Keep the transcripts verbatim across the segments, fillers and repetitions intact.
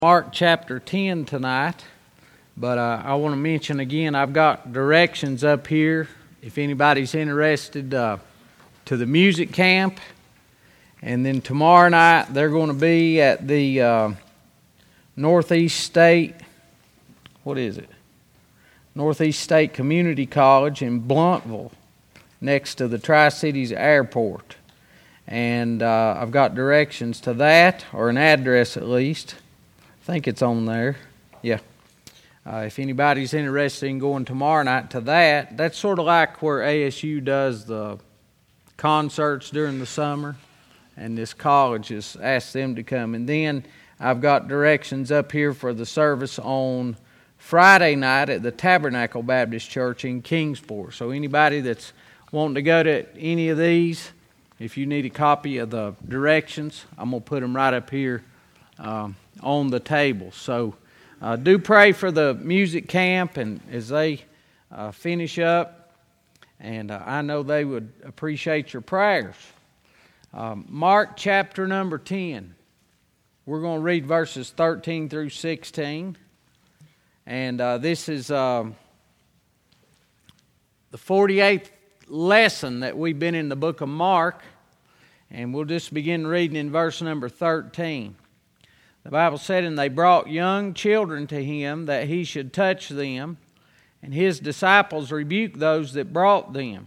Mark chapter ten tonight, but uh, I want to mention again, I've got directions up here if anybody's interested uh, to the music camp. And then tomorrow night they're going to be at the uh, Northeast State, what is it? Northeast State Community College in Blountville, next to the Tri-Cities Airport. And uh, I've got directions to that, or an address at least. I think it's on there. Yeah. Uh, if anybody's interested in going tomorrow night to that, that's sort of like where A S U does the concerts during the summer, and this college has asked them to come. And then I've got directions up here for the service on Friday night at the Tabernacle Baptist Church in Kingsport. So anybody that's wanting to go to any of these, if you need a copy of the directions, I'm going to put them right up here um, on the table. So uh, do pray for the music camp and as they uh, finish up. And uh, I know they would appreciate your prayers. Um, Mark chapter number ten. We're going to read verses thirteen through sixteen. And uh, this is uh, the forty-eighth lesson that we've been in the book of Mark. And we'll just begin reading in verse number thirteen. The Bible said, "And they brought young children to him that he should touch them. And his disciples rebuked those that brought them.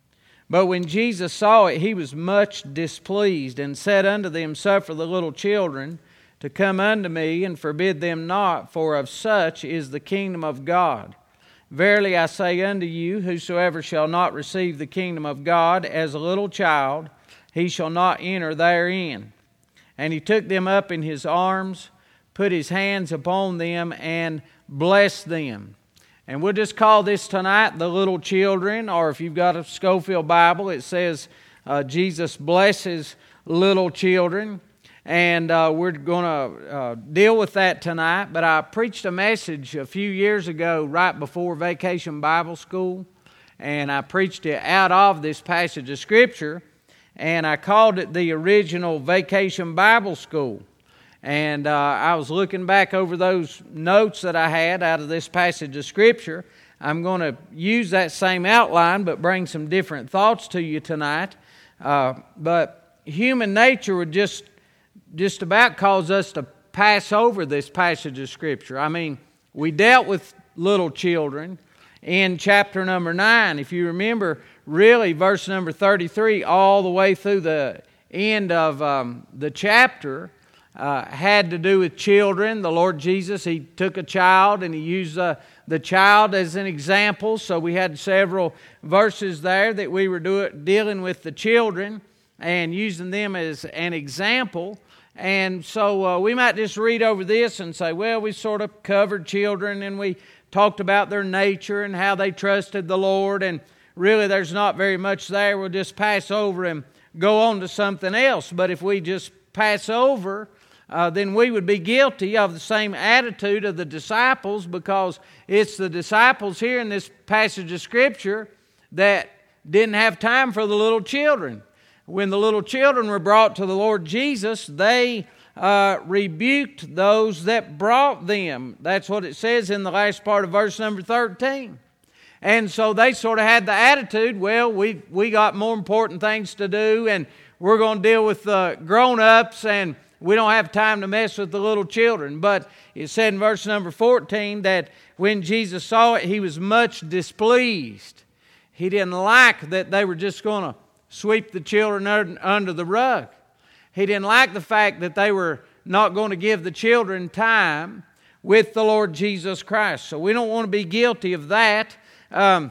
But when Jesus saw it, he was much displeased, and said unto them, Suffer the little children to come unto me, and forbid them not, for of such is the kingdom of God. Verily I say unto you, whosoever shall not receive the kingdom of God as a little child, he shall not enter therein. And he took them up in his arms, put his hands upon them, and blessed them." And we'll just call this tonight the little children, or if you've got a Schofield Bible, it says uh, Jesus blesses little children. And uh, we're going to uh, deal with that tonight. But I preached a message a few years ago right before Vacation Bible School. And I preached it out of this passage of Scripture. And I called it the original Vacation Bible School. And uh, I was looking back over those notes that I had out of this passage of Scripture. I'm going to use that same outline, but bring some different thoughts to you tonight. Uh, but human nature would just, just about cause us to pass over this passage of Scripture. I mean, we dealt with little children in chapter number nine. If you remember, really, verse number thirty-three, all the way through the end of um, the chapter, Uh, had to do with children. The Lord Jesus, He took a child and He used uh, the child as an example. So we had several verses there that we were do- dealing with the children and using them as an example. And so uh, we might just read over this and say, well, we sort of covered children and we talked about their nature and how they trusted the Lord. And really there's not very much there. We'll just pass over and go on to something else. But if we just pass over, Uh, then we would be guilty of the same attitude of the disciples, because it's the disciples here in this passage of Scripture that didn't have time for the little children. When the little children were brought to the Lord Jesus, they uh, rebuked those that brought them. That's what it says in the last part of verse number thirteen. And so they sort of had the attitude, well, we, we got more important things to do, and we're going to deal with the grown-ups, and we don't have time to mess with the little children. But it said in verse number fourteen that when Jesus saw it, He was much displeased. He didn't like that they were just going to sweep the children under the rug. He didn't like the fact that they were not going to give the children time with the Lord Jesus Christ. So we don't want to be guilty of that. Um,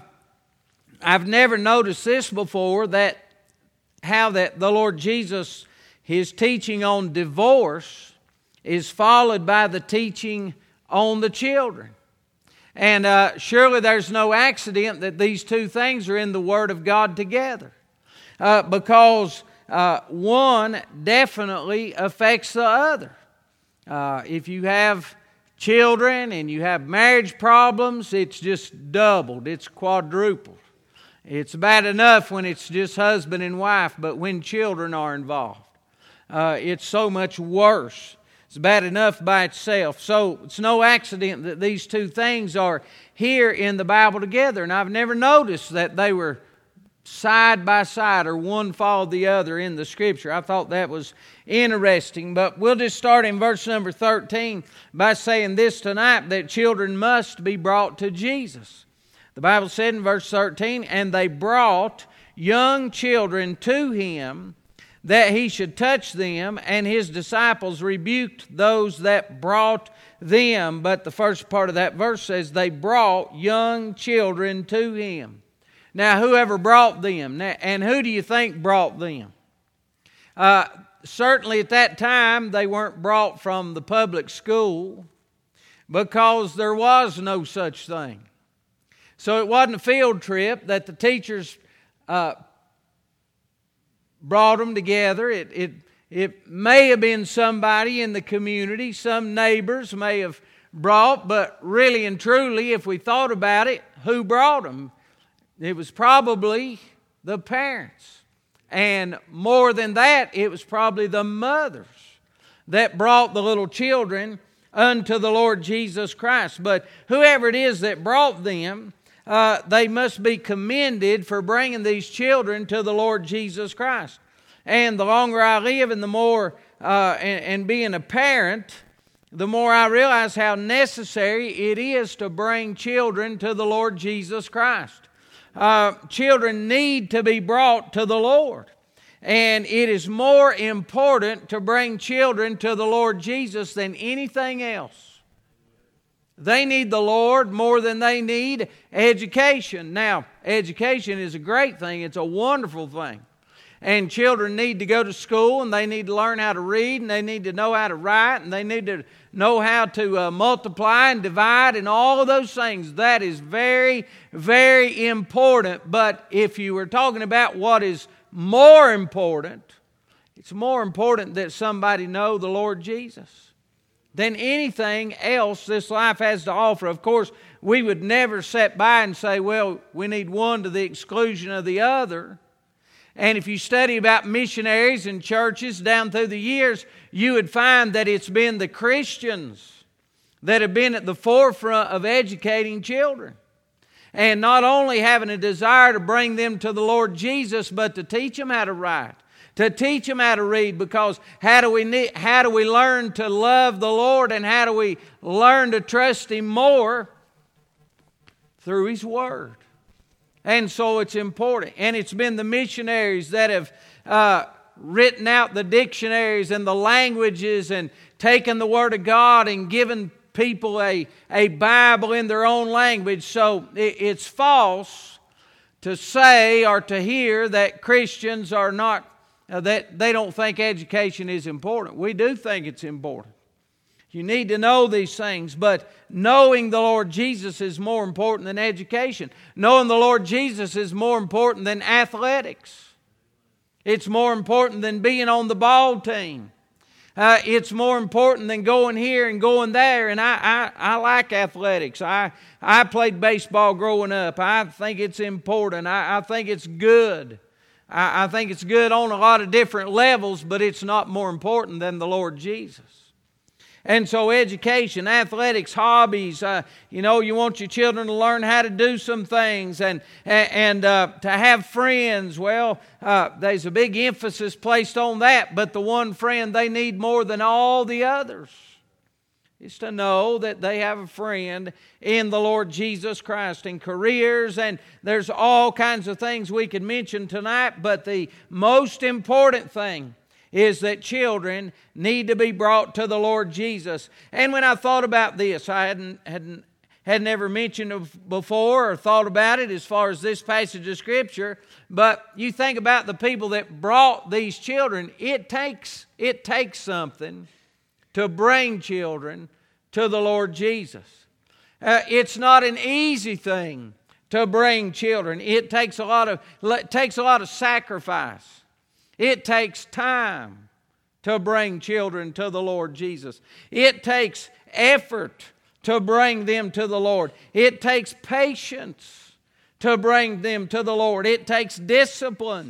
I've never noticed this before, that how that the Lord Jesus, His teaching on divorce is followed by the teaching on the children. And uh, surely there's no accident that these two things are in the Word of God together. Uh, because uh, one definitely affects the other. Uh, if you have children and you have marriage problems, it's just doubled, it's quadrupled. It's bad enough when it's just husband and wife, but when children are involved, Uh, it's so much worse. It's bad enough by itself. So it's no accident that these two things are here in the Bible together. And I've never noticed that they were side by side or one followed the other in the Scripture. I thought that was interesting. But we'll just start in verse number thirteen by saying this tonight, that children must be brought to Jesus. The Bible said in verse thirteen, and they brought young children to him, that he should touch them, and his disciples rebuked those that brought them. But the first part of that verse says they brought young children to him. Now, whoever brought them, and who do you think brought them? Uh, certainly at that time, they weren't brought from the public school, because there was no such thing. So it wasn't a field trip that the teachers uh, brought them together. It, it, it may have been somebody in the community, some neighbors may have brought, but really and truly, if we thought about it, who brought them? It was probably the parents. And more than that, it was probably the mothers that brought the little children unto the Lord Jesus Christ. But whoever it is that brought them, uh, they must be commended for bringing these children to the Lord Jesus Christ. And the longer I live and the more, uh, and, and being a parent, the more I realize how necessary it is to bring children to the Lord Jesus Christ. Uh, children need to be brought to the Lord. And it is more important to bring children to the Lord Jesus than anything else. They need the Lord more than they need education. Now, education is a great thing. It's a wonderful thing. And children need to go to school, and they need to learn how to read, and they need to know how to write, and they need to know how to uh, multiply and divide, and all of those things. That is very, very important. But if you were talking about what is more important, it's more important that somebody know the Lord Jesus than anything else this life has to offer. Of course, we would never sit by and say, well, we need one to the exclusion of the other. And if you study about missionaries and churches down through the years, you would find that it's been the Christians that have been at the forefront of educating children. And not only having a desire to bring them to the Lord Jesus, but to teach them how to write, to teach them how to read. Because how do we how do we learn to love the Lord, and how do we learn to trust Him more? Through His Word. And so it's important. And it's been the missionaries that have uh, written out the dictionaries and the languages and taken the Word of God and given people a, a Bible in their own language. So it, it's false to say or to hear that Christians are not, uh, that they don't think education is important. We do think it's important. You need to know these things, but knowing the Lord Jesus is more important than education. Knowing the Lord Jesus is more important than athletics. It's more important than being on the ball team. Uh, it's more important than going here and going there. And I, I, I like athletics. I, I played baseball growing up. I think it's important. I, I think it's good. I, I think it's good on a lot of different levels, but it's not more important than the Lord Jesus. And so education, athletics, hobbies, uh, you know, you want your children to learn how to do some things and and uh, to have friends. Well, uh, there's a big emphasis placed on that, but the one friend they need more than all the others is to know that they have a friend in the Lord Jesus Christ. In careers, and there's all kinds of things we could mention tonight, but the most important thing is that children need to be brought to the Lord Jesus. And when I thought about this, I hadn't hadn't had never mentioned it before or thought about it as far as this passage of Scripture. But you think about the people that brought these children. It takes it takes something to bring children to the Lord Jesus. Uh, it's not an easy thing to bring children. It takes a lot of it takes a lot of sacrifice. It takes time to bring children to the Lord Jesus. It takes effort to bring them to the Lord. It takes patience to bring them to the Lord. It takes discipline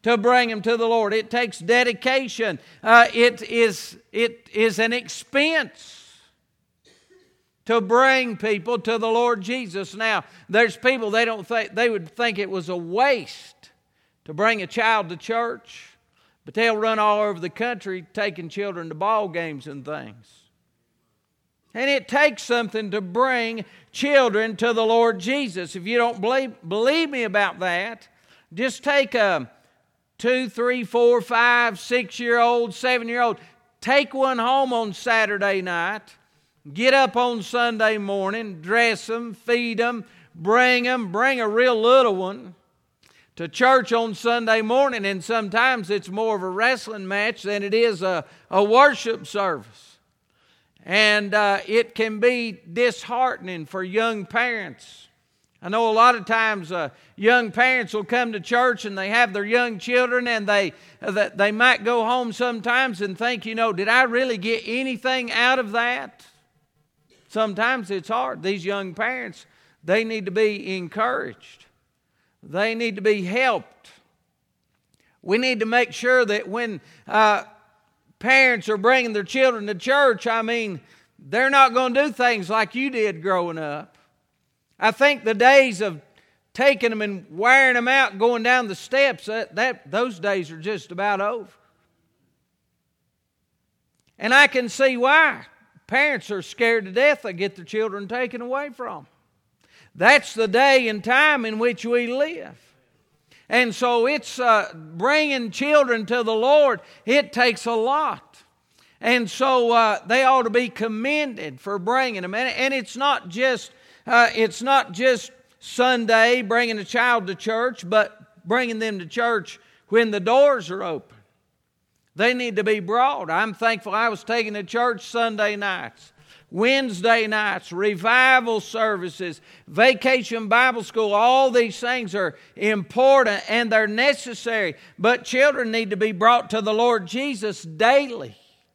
to bring them to the Lord. It takes dedication. Uh, it is, it is an expense to bring people to the Lord Jesus. Now, there's people, they don't think, they would think it was a waste to bring a child to church, but they'll run all over the country taking children to ball games and things. And it takes something to bring children to the Lord Jesus. If you don't believe, believe me about that, just take a two, three, four, five, six-year-old, seven-year-old, take one home on Saturday night, get up on Sunday morning, dress them, feed them, bring them, bring a real little one to church on Sunday morning, and sometimes it's more of a wrestling match than it is a, a worship service. And uh, it can be disheartening for young parents. I know a lot of times uh, young parents will come to church and they have their young children, and they uh, they might go home sometimes and think, you know, did I really get anything out of that? Sometimes it's hard. These young parents, they need to be encouraged. They need to be helped. We need to make sure that when uh, parents are bringing their children to church, I mean, they're not going to do things like you did growing up. I think the days of taking them and wearing them out, going down the steps, that, that those days are just about over. And I can see why. Parents are scared to death they get their children taken away from them. That's the day and time in which we live. And so it's uh, bringing children to the Lord, it takes a lot. And so uh, they ought to be commended for bringing them. And, and it's not just uh, it's not just Sunday bringing a child to church, but bringing them to church when the doors are open. They need to be brought. I'm thankful I was taken to church Sunday nights, Wednesday nights, revival services, vacation Bible school. All these things are important and they're necessary. But children need to be brought to the Lord Jesus daily.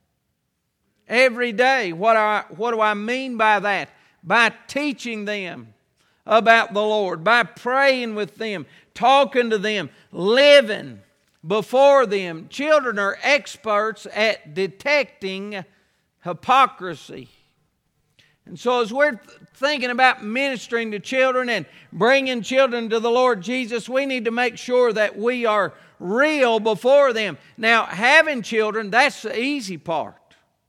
Every day. What, I, what do I mean by that? By teaching them about the Lord, by praying with them, talking to them, living before them. Children are experts at detecting hypocrisy. And so as we're thinking about ministering to children and bringing children to the Lord Jesus, we need to make sure that we are real before them. Now, having children, that's the easy part.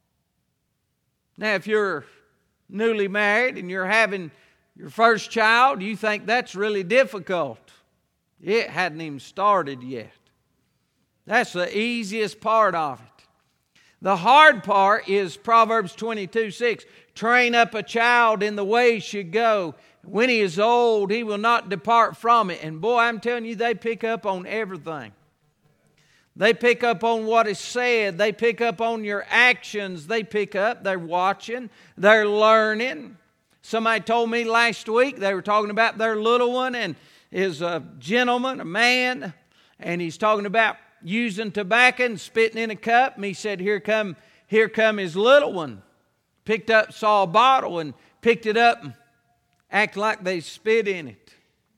Now, if you're newly married and you're having your first child, you think that's really difficult. It hadn't even started yet. That's the easiest part of it. The hard part is Proverbs twenty-two six. Train up a child in the way he should go. When he is old, he will not depart from it. And boy, I'm telling you, they pick up on everything. They pick up on what is said. They pick up on your actions. They pick up. They're watching. They're learning. Somebody told me last week, they were talking about their little one, and is a gentleman, a man, and he's talking about using tobacco and spitting in a cup. And he said, here come, here come his little one. Picked up, saw a bottle and picked it up and acted like they spit in it.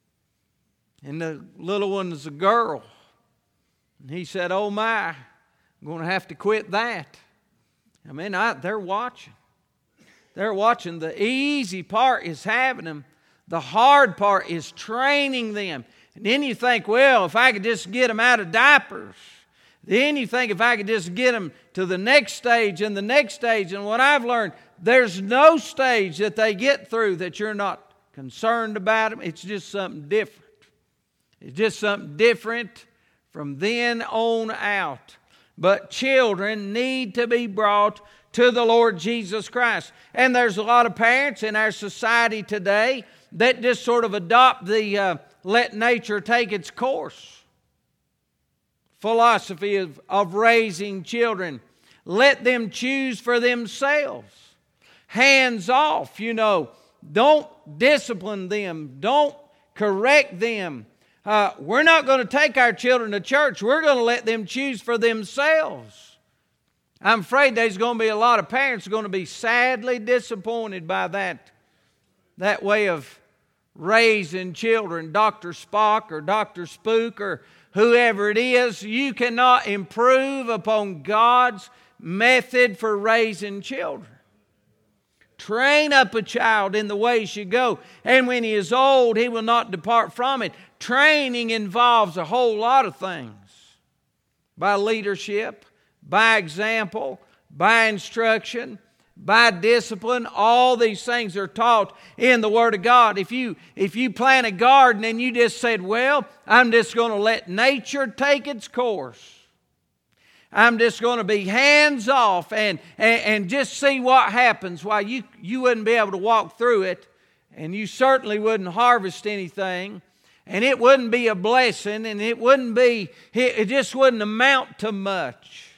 And the little one is a girl. And he said, oh my, I'm going to have to quit that. I mean, I, they're watching. They're watching. The easy part is having them. The hard part is training them. And then you think, well, if I could just get them out of diapers. Then you think if I could just get them to the next stage and the next stage. And what I've learned, there's no stage that they get through that you're not concerned about them. It's just something different. It's just something different from then on out. But children need to be brought to the Lord Jesus Christ. And there's a lot of parents in our society today that just sort of adopt the uh, let nature take its course philosophy of, of raising children. Let them choose for themselves. Hands off, you know. Don't discipline them. Don't correct them. Uh, we're not going to take our children to church. We're going to let them choose for themselves. I'm afraid there's going to be a lot of parents going to be sadly disappointed by that, that way of raising children. Doctor Spock or Doctor Spook or whoever it is, you cannot improve upon God's method for raising children. Train up a child in the way he should go, and when he is old, he will not depart from it. Training involves a whole lot of things. By leadership, by example, by instruction, by discipline. All these things are taught in the Word of God. If you, if you plant a garden and you just said, well, I'm just going to let nature take its course. I'm just going to be hands off and, and, and just see what happens. Why, you, you wouldn't be able to walk through it, and you certainly wouldn't harvest anything, and it wouldn't be a blessing, and it wouldn't be, it just wouldn't amount to much.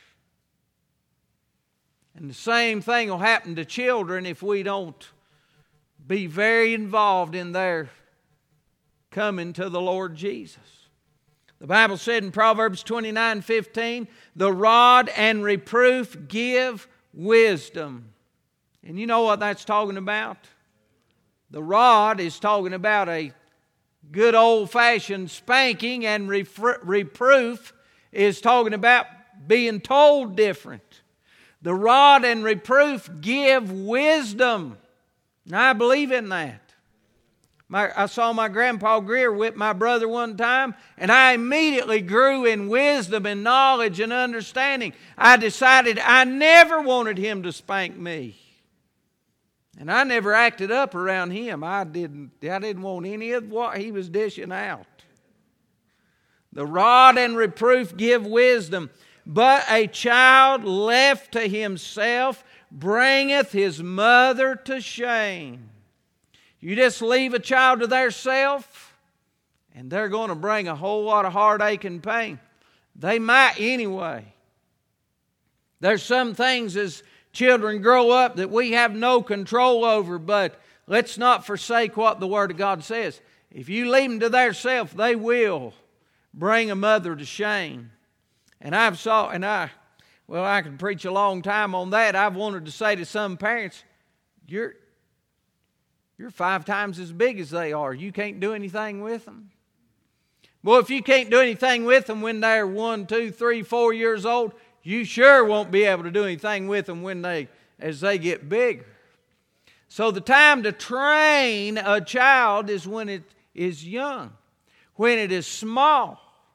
And the same thing will happen to children if we don't be very involved in their coming to the Lord Jesus. The Bible said in Proverbs twenty-nine fifteen, the rod and reproof give wisdom. And you know what that's talking about? The rod is talking about a good old-fashioned spanking, and reproof is talking about being told different. The rod and reproof give wisdom. And I believe in that. My, I saw my grandpa Greer whip my brother one time, and I immediately grew in wisdom and knowledge and understanding. I decided I never wanted him to spank me. And I never acted up around him. I didn't, I didn't want any of what he was dishing out. The rod and reproof give wisdom, but a child left to himself bringeth his mother to shame. You just leave a child to theirself, and they're going to bring a whole lot of heartache and pain. They might anyway. There's some things as children grow up that we have no control over, but let's not forsake what the Word of God says. If you leave them to theirself, they will bring a mother to shame. And I've saw, and I, well, I could preach a long time on that. I've wanted to say to some parents, you're You're five times as big as they are. You can't do anything with them. Well, if you can't do anything with them when they're one, two, three, four years old, you sure won't be able to do anything with them when they, as they get bigger. So the time to train a child is when it is young, when it is small.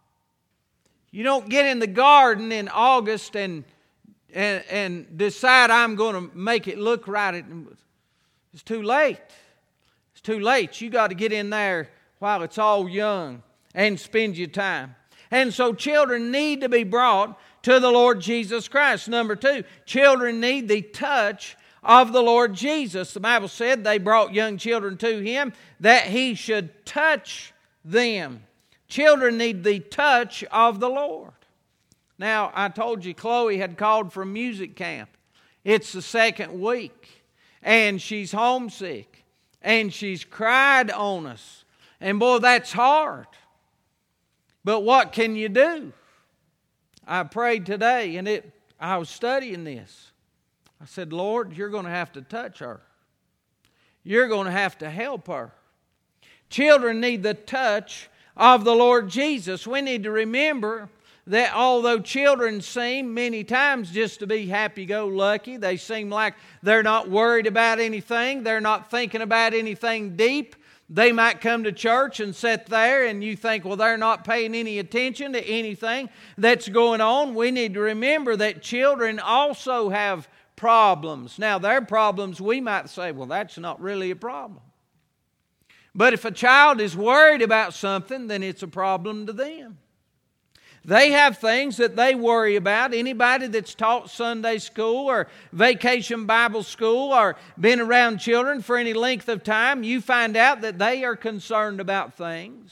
You don't get in the garden in August and and, and decide I'm going to make it look right. It's too late. It's too late. You got to get in there while it's all young and spend your time. And so children need to be brought to the Lord Jesus Christ. Number two, children need the touch of the Lord Jesus. The Bible said they brought young children to Him that He should touch them. Children need the touch of the Lord. Now, I told you Chloe had called for music camp. It's the second week, and she's homesick, and she's cried on us. And boy, that's hard. But what can you do? I prayed today, and it I was studying this. I said, Lord, you're going to have to touch her. You're going to have to help her. Children need the touch of the Lord Jesus. We need to remember that although children seem many times just to be happy-go-lucky, they seem like they're not worried about anything, they're not thinking about anything deep. They might come to church and sit there and you think, well, they're not paying any attention to anything that's going on. We need to remember that children also have problems. Now, their problems, we might say, well, that's not really a problem. But if a child is worried about something, then it's a problem to them. They have things that they worry about. Anybody that's taught Sunday school or vacation Bible school or been around children for any length of time, you find out that they are concerned about things.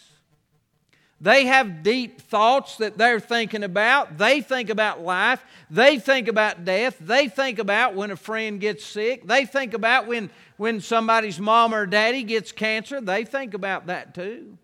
They have deep thoughts that they're thinking about. They think about life. They think about death. They think about when a friend gets sick. They think about when, when somebody's mom or daddy gets cancer. They think about that too.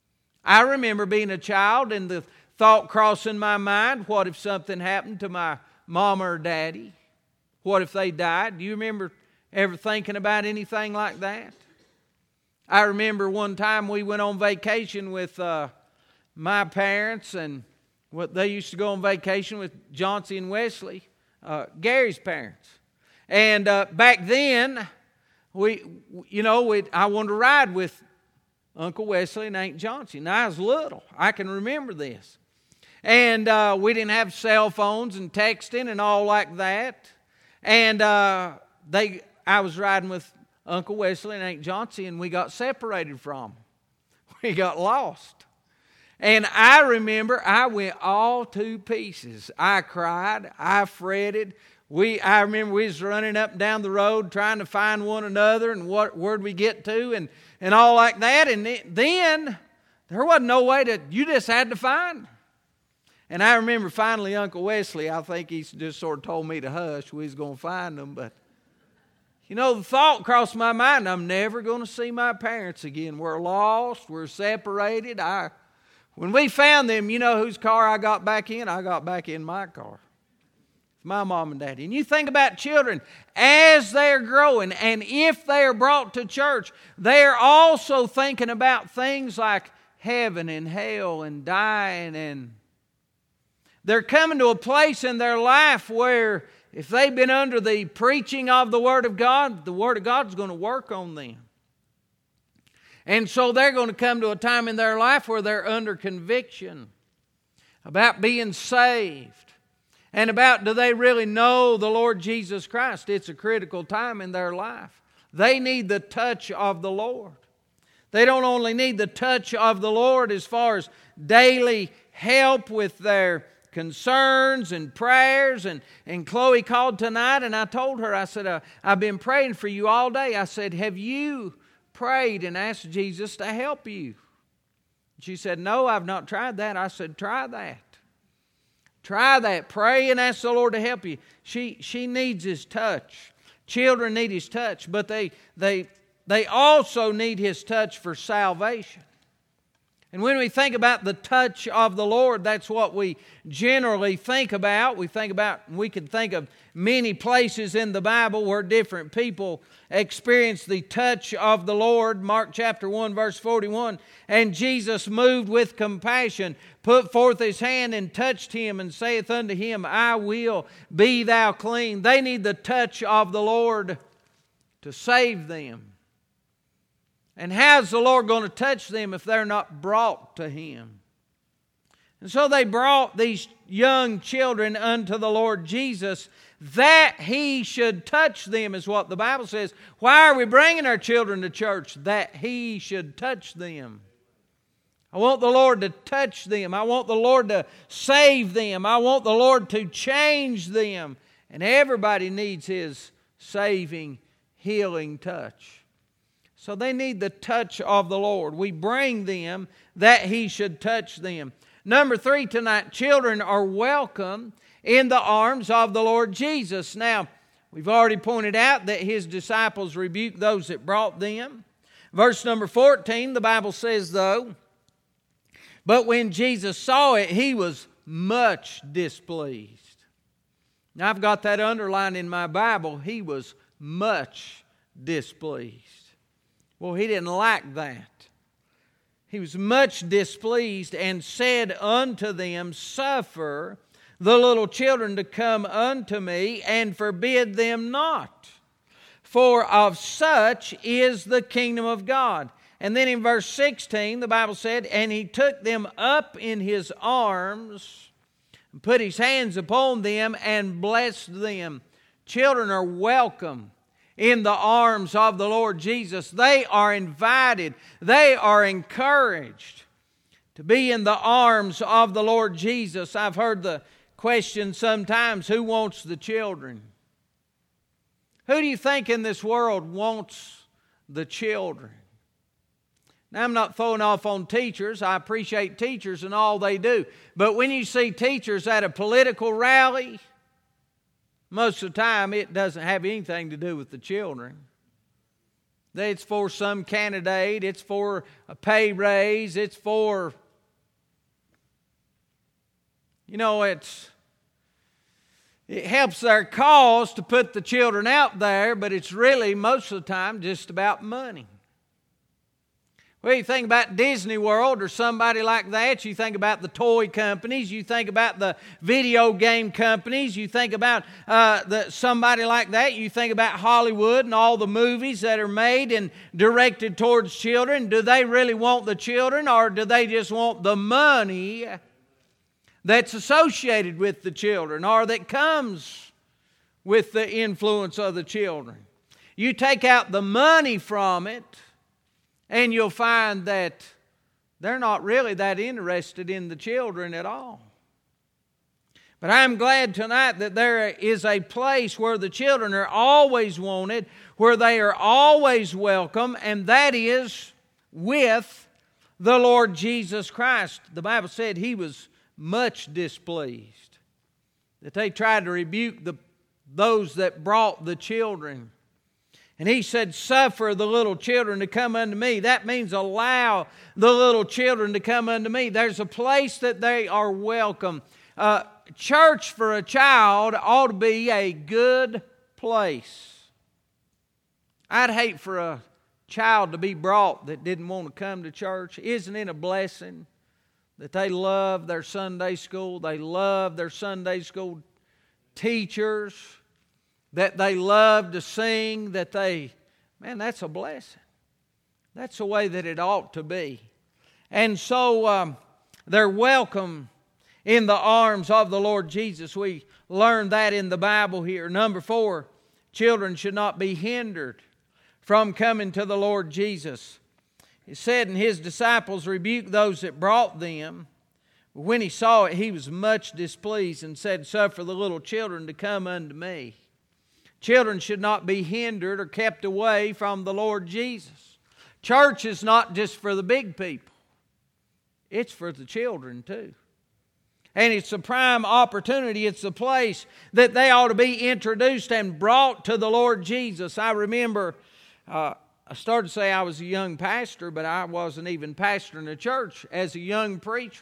I remember being a child and the thought crossing my mind, what if something happened to my mom or daddy? What if they died? Do you remember ever thinking about anything like that? I remember one time we went on vacation with uh, my parents and what they used to go on vacation with Johnsy and Wesley, uh, Gary's parents. And uh, back then, we, you know, we, I wanted to ride with Uncle Wesley and Aunt Johnsy. Now, I was little. I can remember this. And uh, we didn't have cell phones and texting and all like that. And uh, they, I was riding with Uncle Wesley and Aunt Johnsy, and we got separated from them. We got lost. And I remember I went all to pieces. I cried. I fretted. We, I remember we was running up and down the road trying to find one another and what where'd we get to and, and all like that. And it, then there wasn't no way to, you just had to find. And I remember finally Uncle Wesley, I think he just sort of told me to hush. We was going to find them. But, you know, the thought crossed my mind, I'm never going to see my parents again. We're lost. We're separated. I, when we found them, you know whose car I got back in? I got back in my car. My mom and daddy. And you think about children as they're growing, and if they are brought to church, they're also thinking about things like heaven and hell and dying, and they're coming to a place in their life where if they've been under the preaching of the Word of God, the Word of God is going to work on them. And so they're going to come to a time in their life where they're under conviction about being saved. And about, do they really know the Lord Jesus Christ? It's a critical time in their life. They need the touch of the Lord. They don't only need the touch of the Lord as far as daily help with their concerns and prayers. And, and Chloe called tonight and I told her, I said, uh, I've been praying for you all day. I said, have you prayed and asked Jesus to help you? She said, no, I've not tried that. I said, try that. Try that. Pray and ask the Lord to help you. She she needs His touch. Children need His touch, but they they they also need His touch for salvation. And when we think about the touch of the Lord, that's what we generally think about. We think about, we can think of many places in the Bible where different people experience the touch of the Lord. Mark chapter one, verse forty-one. And Jesus, moved with compassion, put forth His hand and touched him and saith unto him, I will, be thou clean. They need the touch of the Lord to save them. And how's the Lord going to touch them if they're not brought to Him? And so they brought these young children unto the Lord Jesus that He should touch them, is what the Bible says. Why are we bringing our children to church? That He should touch them. I want the Lord to touch them. I want the Lord to save them. I want the Lord to change them. And everybody needs His saving, healing touch. So they need the touch of the Lord. We bring them that He should touch them. Number three tonight, children are welcome in the arms of the Lord Jesus. Now, we've already pointed out that His disciples rebuked those that brought them. Verse number fourteen, the Bible says though, but when Jesus saw it, He was much displeased. Now, I've got that underlined in my Bible. He was much displeased. Well, He didn't like that. He was much displeased and said unto them, suffer the little children to come unto me and forbid them not. For of such is the kingdom of God. And then in verse sixteen, the Bible said, and He took them up in His arms, and put His hands upon them, and blessed them. Children are welcome in the arms of the Lord Jesus. They are invited. They are encouraged to be in the arms of the Lord Jesus. I've heard the question sometimes, who wants the children? Who do you think in this world wants the children? Now, I'm not throwing off on teachers. I appreciate teachers and all they do. But when you see teachers at a political rally, most of the time, it doesn't have anything to do with the children. It's for some candidate. It's for a pay raise. It's for, you know, it's it helps their cause to put the children out there, but it's really, most of the time, just about money. Well, you think about Disney World or somebody like that. You think about the toy companies. You think about the video game companies. You think about uh, the, somebody like that. You think about Hollywood and all the movies that are made and directed towards children. Do they really want the children, or do they just want the money that's associated with the children, or that comes with the influence of the children? You take out the money from it, and you'll find that they're not really that interested in the children at all. But I'm glad tonight that there is a place where the children are always wanted, where they are always welcome, and that is with the Lord Jesus Christ. The Bible said He was much displeased, that they tried to rebuke the, those that brought the children. And He said, suffer the little children to come unto me. That means allow the little children to come unto me. There's a place that they are welcome. Uh, church for a child ought to be a good place. I'd hate for a child to be brought that didn't want to come to church. Isn't it a blessing that they love their Sunday school? They love their Sunday school teachers, that they love to sing, that they, man, that's a blessing. That's the way that it ought to be. And so um, they're welcome in the arms of the Lord Jesus. We learn that in the Bible here. Number four, children should not be hindered from coming to the Lord Jesus. It said, and His disciples rebuked those that brought them. When He saw it, He was much displeased and said, suffer the little children to come unto me. Children should not be hindered or kept away from the Lord Jesus. Church is not just for the big people. It's for the children too. And it's a prime opportunity. It's the place that they ought to be introduced and brought to the Lord Jesus. I remember, uh, I started to say I was a young pastor, but I wasn't even pastoring a church as a young preacher.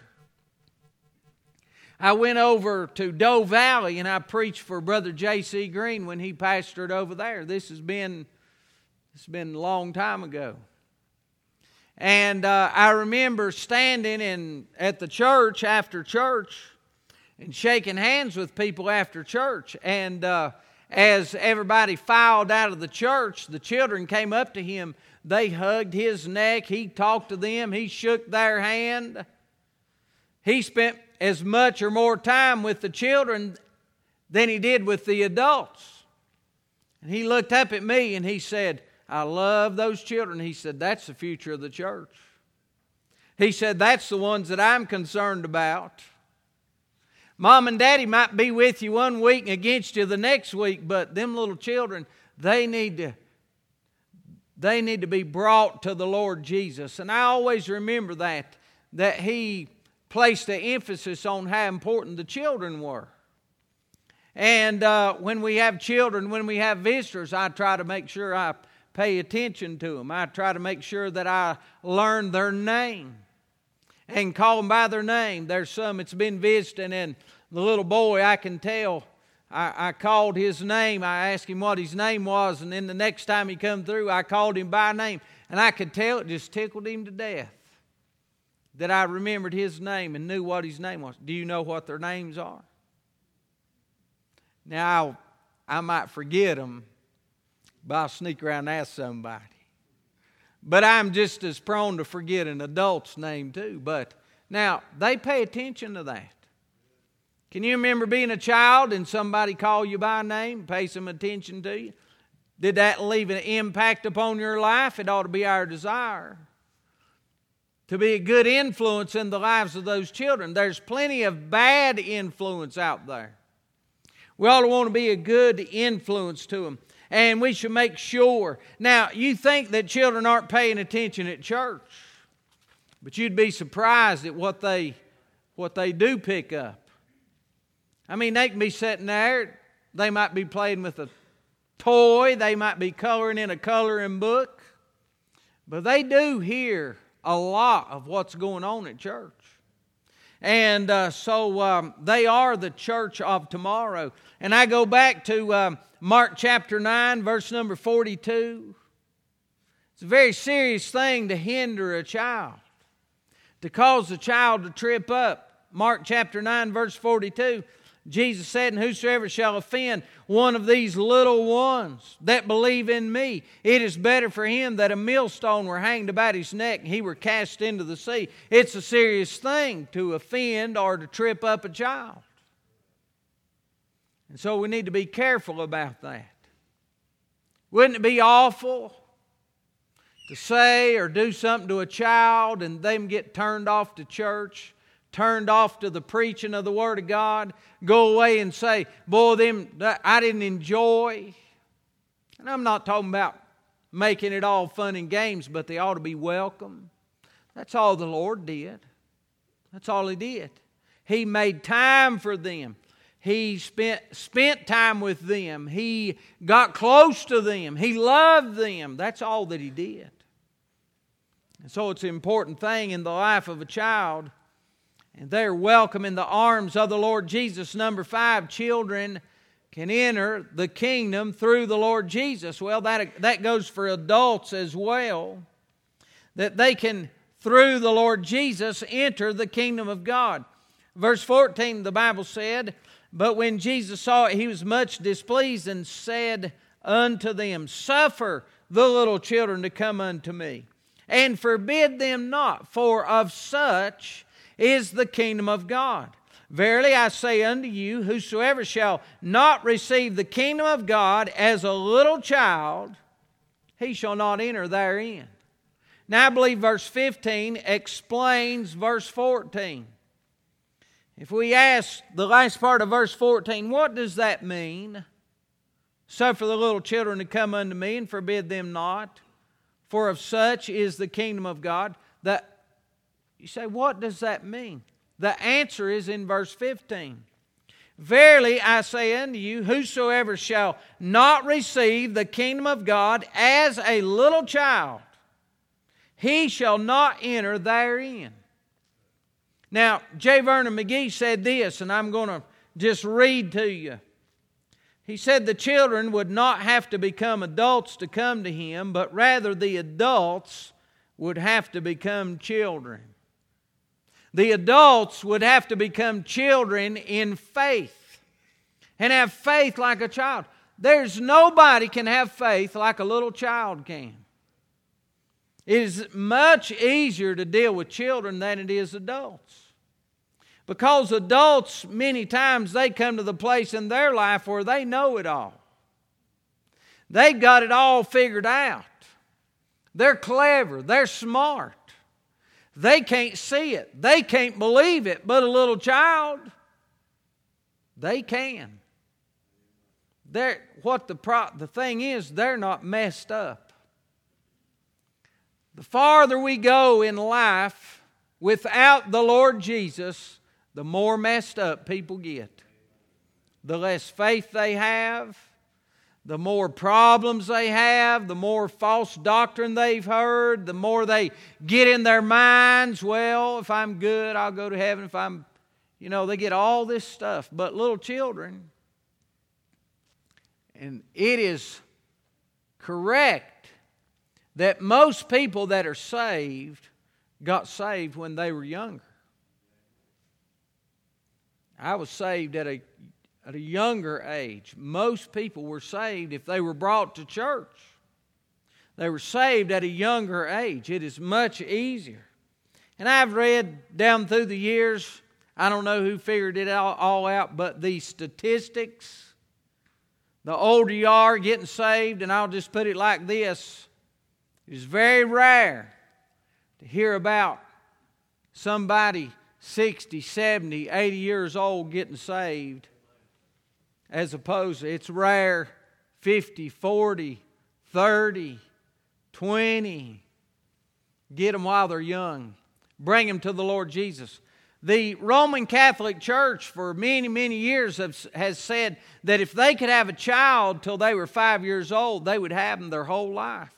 I went over to Doe Valley and I preached for Brother J C Green when he pastored over there. This has been, it's been a long time ago. And uh, I remember standing in at the church after church and shaking hands with people after church. And uh, as everybody filed out of the church, the children came up to him. They hugged his neck. He talked to them. He shook their hand. He spent as much or more time with the children than he did with the adults. And he looked up at me and he said, I love those children. He said, that's the future of the church. He said, that's the ones that I'm concerned about. Mom and Daddy might be with you one week and against you the next week, but them little children, they need to, they need to be brought to the Lord Jesus. And I always remember that, that he placed the emphasis on how important the children were. And uh, when we have children, when we have visitors, I try to make sure I pay attention to them. I try to make sure that I learn their name and call them by their name. There's some that's been visiting, and the little boy, I can tell, I, I called his name. I asked him what his name was, and then the next time he come through, I called him by name. And I could tell it just tickled him to death that I remembered his name and knew what his name was. Do you know what their names are? Now, I might forget them, but I'll sneak around and ask somebody. But I'm just as prone to forget an adult's name too. But now, they pay attention to that. Can you remember being a child and somebody call you by name, pay some attention to you? Did that leave an impact upon your life? It ought to be our desire to be a good influence in the lives of those children. There's plenty of bad influence out there. We ought to want to be a good influence to them. And we should make sure. Now, you think that children aren't paying attention at church, but you'd be surprised at what they, what they do pick up. I mean, they can be sitting there. They might be playing with a toy. They might be coloring in a coloring book. But they do hear a lot of what's going on at church. And uh, so um, they are the church of tomorrow. And I go back to um, Mark chapter nine, verse number forty-two. It's a very serious thing to hinder a child, to cause a child to trip up. Mark chapter nine, verse forty-two, Jesus said, "And whosoever shall offend one of these little ones that believe in me, it is better for him that a millstone were hanged about his neck and he were cast into the sea." It's a serious thing to offend or to trip up a child. And so we need to be careful about that. Wouldn't it be awful to say or do something to a child and them get turned off to church, turned off to the preaching of the Word of God, go away and say, "Boy, them I didn't enjoy." And I'm not talking about making it all fun and games, but they ought to be welcome. That's all the Lord did. That's all He did. He made time for them. He spent, spent time with them. He got close to them. He loved them. That's all that He did. And so it's an important thing in the life of a child. And they're welcome in the arms of the Lord Jesus. Number five, children can enter the kingdom through the Lord Jesus. Well, that, that goes for adults as well. That they can, through the Lord Jesus, enter the kingdom of God. Verse fourteen, the Bible said, "But when Jesus saw it, He was much displeased and said unto them, Suffer the little children to come unto me, and forbid them not, for of such is the kingdom of God. Verily I say unto you, whosoever shall not receive the kingdom of God as a little child, he shall not enter therein." Now I believe verse fifteen explains verse fourteen. If we ask the last part of verse fourteen, what does that mean? "Suffer the little children to come unto me, and forbid them not, for of such is the kingdom of God." That, you say, what does that mean? The answer is in verse fifteen. "Verily I say unto you, whosoever shall not receive the kingdom of God as a little child, he shall not enter therein." Now, J. Vernon McGee said this, and I'm going to just read to you. He said the children would not have to become adults to come to Him, but rather the adults would have to become children. The adults would have to become children in faith and have faith like a child. There's nobody can have faith like a little child can. It is much easier to deal with children than it is adults. Because adults, many times, they come to the place in their life where they know it all. They've got it all figured out. They're clever. They're smart. They can't see it. They can't believe it. But a little child, they can. They're, what the, pro, the thing is, they're not messed up. The farther we go in life without the Lord Jesus, the more messed up people get. The less faith they have, the more problems they have, the more false doctrine they've heard, the more they get in their minds, well, if I'm good, I'll go to heaven. If I'm, you know, they get all this stuff. But little children, and it is correct that most people that are saved got saved when they were younger. I was saved at a, at a younger age. Most people were saved if they were brought to church. They were saved at a younger age. It is much easier. And I've read down through the years, I don't know who figured it all, all out, but the statistics, the older you are getting saved, and I'll just put it like this, it is very rare to hear about somebody sixty, seventy, eighty years old getting saved, as opposed to, it's rare, fifty, forty, thirty, twenty. Get them while they're young. Bring them to the Lord Jesus. The Roman Catholic Church for many, many years have, has said that if they could have a child till they were five years old, they would have them their whole life.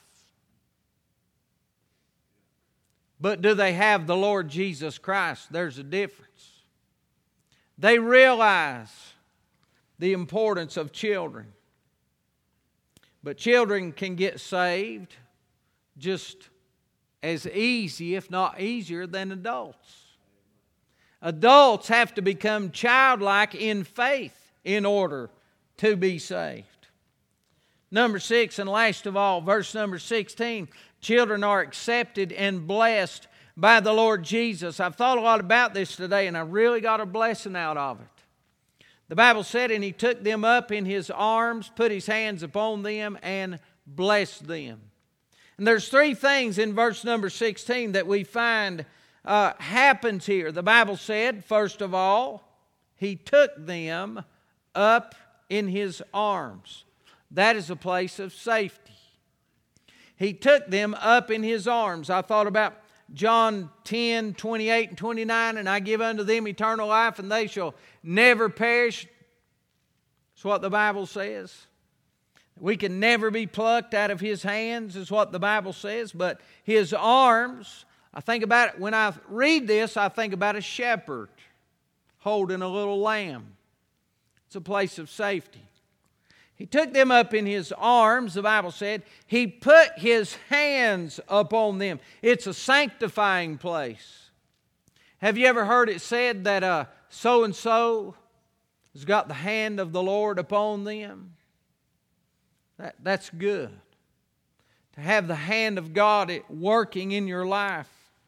But do they have the Lord Jesus Christ? There's a difference. They realize the importance of children. But children can get saved just as easy, if not easier, than adults. Adults have to become childlike in faith in order to be saved. Number six, and last of all, verse number sixteen, children are accepted and blessed by the Lord Jesus. I've thought a lot about this today, and I really got a blessing out of it. The Bible said, and He took them up in His arms, put His hands upon them, and blessed them. And there's three things in verse number sixteen that we find uh, happens here. The Bible said, first of all, He took them up in His arms. That is a place of safety. He took them up in His arms. I thought about John ten, twenty-eight and twenty-nine, and I give unto them eternal life, and they shall never perish. That's what the Bible says. We can never be plucked out of His hands, is what the Bible says. But His arms, I think about it, when I read this, I think about a shepherd holding a little lamb. It's a place of safety. He took them up in His arms, the Bible said. He put His hands upon them. It's a sanctifying place. Have you ever heard it said that uh, so-and-so has got the hand of the Lord upon them? That, that's good. To have the hand of God working in your life.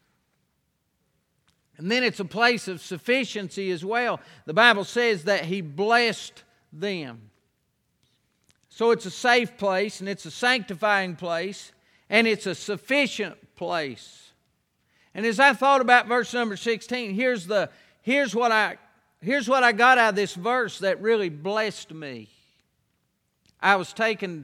And then it's a place of sufficiency as well. The Bible says that He blessed them. So it's a safe place, and it's a sanctifying place, and it's a sufficient place. And as I thought about verse number sixteen, here's the here's what I here's what I got out of this verse that really blessed me. I was taken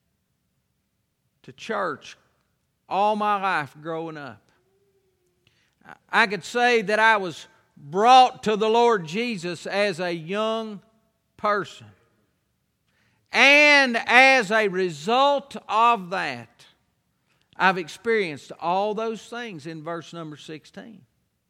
to church all my life growing up. I could say that I was brought to the Lord Jesus as a young person. And as a result of that, I've experienced all those things in verse number sixteen.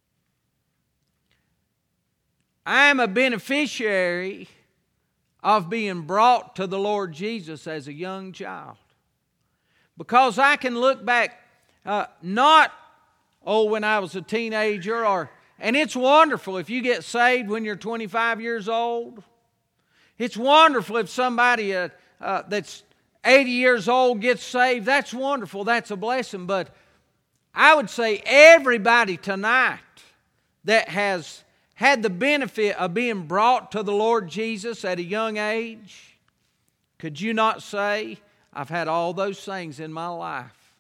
I'm a beneficiary of being brought to the Lord Jesus as a young child. Because I can look back, uh, not, oh, when I was a teenager, or, and it's wonderful if you get saved when you're twenty-five years old. It's wonderful if somebody uh, uh, that's eighty years old gets saved. That's wonderful. That's a blessing. But I would say everybody tonight that has had the benefit of being brought to the Lord Jesus at a young age, could you not say, I've had all those things in my life?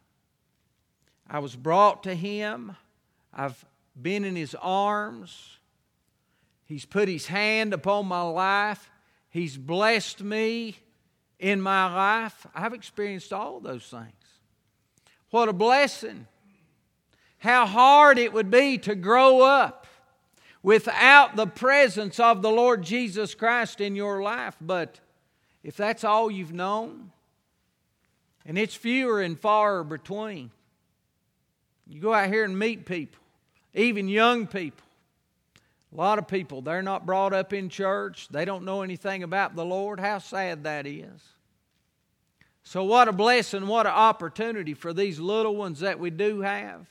I was brought to Him. I've been in His arms. He's put His hand upon my life. He's blessed me in my life. I've experienced all those things. What a blessing. How hard it would be to grow up without the presence of the Lord Jesus Christ in your life. But if that's all you've known, and it's fewer and far between, you go out here and meet people, even young people. A lot of people, they're not brought up in church. They don't know anything about the Lord. How sad that is. So what a blessing, what an opportunity for these little ones that we do have.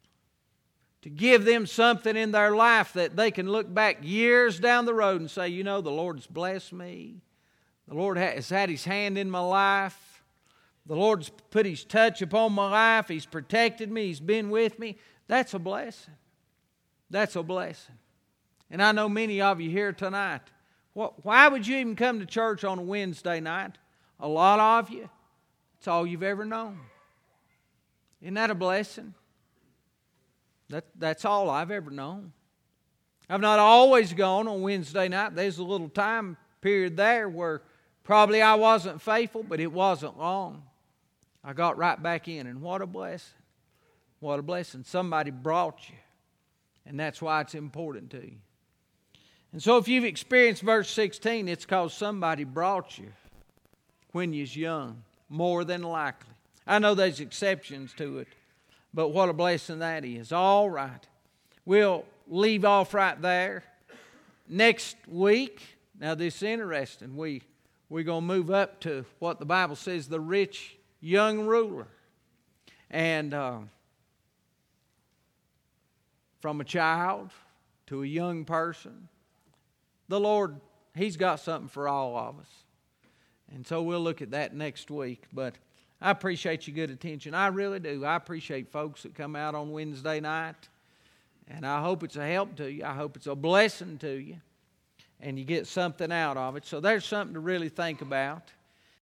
To give them something in their life that they can look back years down the road and say, you know, the Lord's blessed me. The Lord has had His hand in my life. The Lord's put His touch upon my life. He's protected me. He's been with me. That's a blessing. That's a blessing. And I know many of you here tonight, why would you even come to church on a Wednesday night? A lot of you, it's all you've ever known. Isn't that a blessing? That, that's all I've ever known. I've not always gone on Wednesday night. There's a little time period there where probably I wasn't faithful, but it wasn't long. I got right back in, and what a blessing. What a blessing. Somebody brought you, and that's why it's important to you. And so if you've experienced verse sixteen, it's because somebody brought you when you was young, more than likely. I know there's exceptions to it, but what a blessing that is. All right. We'll leave off right there. Next week, now this is interesting. We, we're going to move up to what the Bible says, the rich young ruler. And uh, from a child to a young person, the Lord, He's got something for all of us. And so we'll look at that next week. But I appreciate your good attention. I really do. I appreciate folks that come out on Wednesday night. And I hope it's a help to you. I hope it's a blessing to you. And you get something out of it. So there's something to really think about.